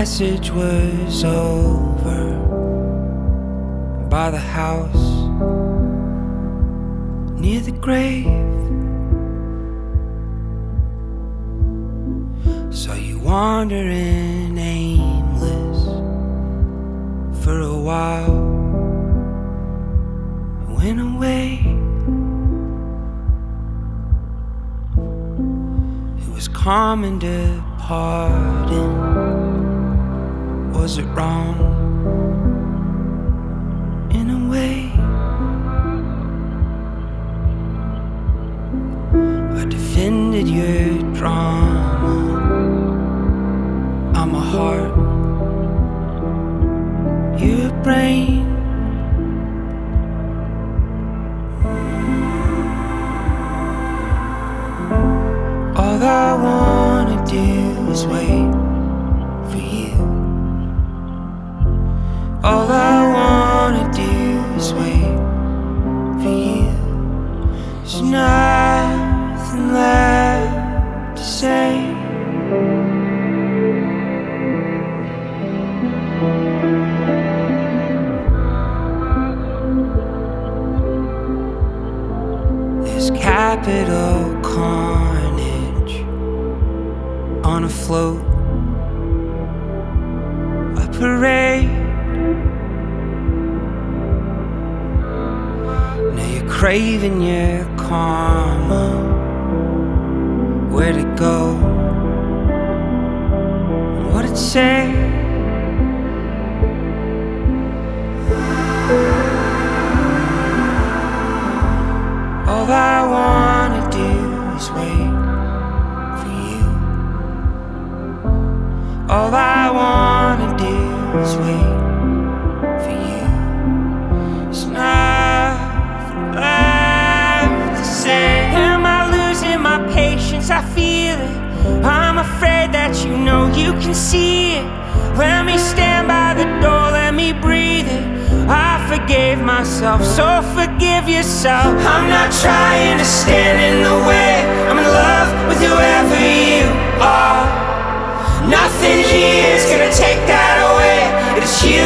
message was over by the house near the grave. Saw you wandering aimless for a while, went away. It was common departing. Was it wrong? In a way, I defended your drama. I'm a heart, you're a brain. All I wanna do is wait for you. All I wanna do is wait for you. There's nothing left to say. There's capital carnage on a float, a parade. Now you're craving your karma. Where'd it go? What'd it say? All I wanna do is wait for you. All I wanna do is wait for you. It's nothing left to say. Am I losing my patience? I feel it. I'm afraid that you know you can see it. Let me stand by the door, let me breathe it. I forgave myself, so forgive yourself. I'm not trying to stand in the way. I'm in love with whoever you are. Nothing here is gonna take that away. It's you